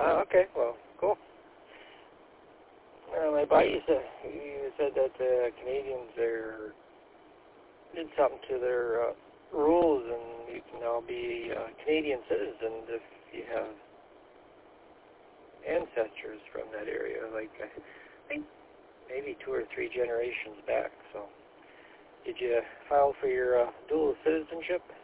Okay, well, cool. My buddy said that the Canadians did something to their rules, and you can now be a Canadian citizen if you have ancestors from that area, like I think maybe 2 or 3 generations back. So, did you file for your dual citizenship?